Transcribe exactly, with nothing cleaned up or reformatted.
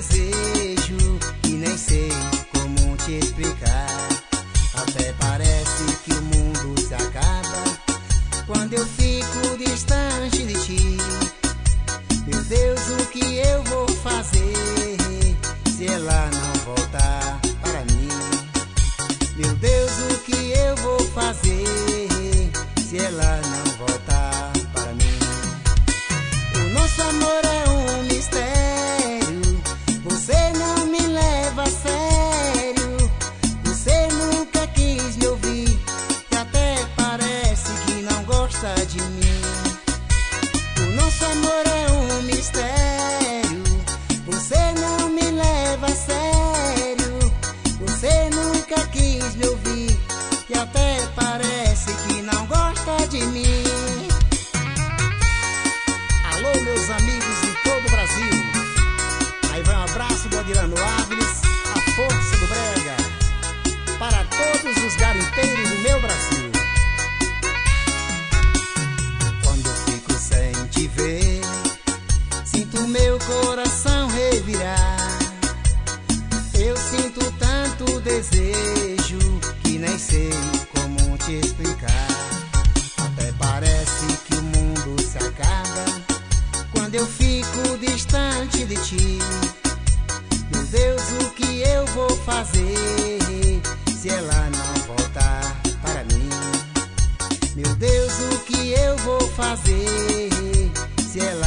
desejo e nem sei como te explicar. Até parece que o mundo se acaba quando eu fico distante de ti. Meu Deus, o que eu vou fazer se ela não voltar para mim? Meu Deus, o que eu vou fazer se ela não voltar para mim? O nosso amor é um mistério, você não me leva a sério. Você nunca quis me ouvir e até parece que não gosta de mim. O nosso amor é um mistério, você não me leva a sério. Você nunca quis me ouvir e até parece que não gosta de mim. Alô, meus amigos de todo o Brasil, aí vai um abraço do Adriano Áviles, a força do brega, para todos os garimpeiros do meu Brasil. Quando eu fico sem te ver, sinto meu coração revirar. Eu sinto tanto desejo que nem sei como te explicar. Até parece que o mundo se acaba quando eu fico distante de ti. Meu Deus, o que eu vou fazer se ela não voltar para mim? Meu Deus, o que eu vou fazer se ela